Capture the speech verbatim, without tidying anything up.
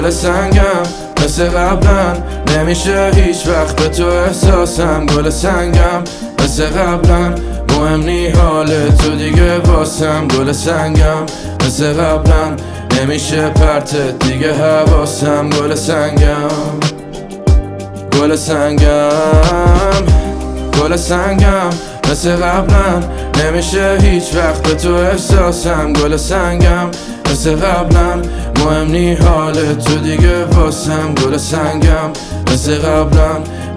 گل سنگم مثل قبلا، نمیشه هیچ وقت به تو احساسم. گل سنگم مثل قبلا، مهم نی حال تو دیگه واسم. گل سنگم مثل قبلا، نمیشه پرتت دیگه حواسم. گل سنگم گل سنگم گل سنگم مثل قبلا، نمیشه هیچ وقت به تو احساسم. گل سنگم مثل قبلا، مهم نی حال تو دیگه واسم. گل سنگم مثل قبلا،